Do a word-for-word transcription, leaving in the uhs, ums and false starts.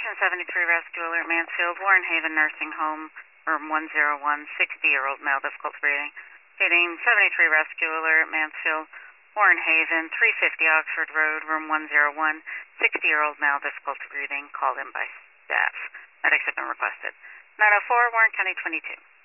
Patient seventy-three Rescue Alert Mansfield, Warren Haven Nursing Home, room one oh one, sixty-year-old male, difficult breathing. Hitting seventy-three Rescue Alert Mansfield, Warren Haven, three fifty Oxford Road, room one oh one, sixty-year-old male, difficult breathing, called in by staff. Medics have been requested. nine oh four, Warren County twenty-two.